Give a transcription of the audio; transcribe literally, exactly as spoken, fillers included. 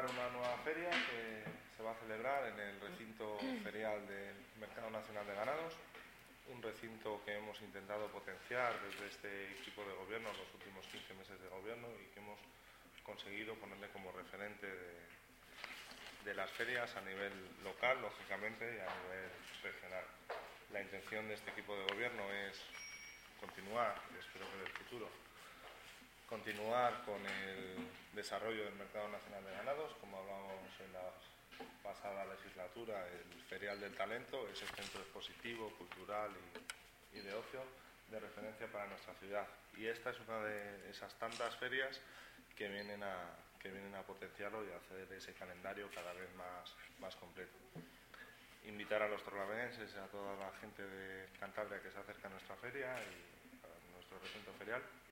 inaugurar una nueva feria que se va a celebrar en el recinto ferial del Mercado Nacional de Ganados, un recinto que hemos intentado potenciar desde este equipo de gobierno en los últimos quince meses de gobierno y que hemos conseguido ponerle como referente de, de las ferias a nivel local, lógicamente, y a nivel regional. La intención de este equipo de gobierno es continuar, y espero que en el futuro, continuar con el desarrollo del Mercado Nacional de Ganados, como hablábamos en la pasada legislatura, el Ferial del Talento, ese centro expositivo, cultural y, y de ocio de referencia para nuestra ciudad. Y esta es una de esas tantas ferias que vienen a, que vienen a potenciarlo y a hacer ese calendario cada vez más, más completo. Invitar a los torlaverenses y a toda la gente de Cantabria que se acerca a nuestra feria y a nuestro recinto ferial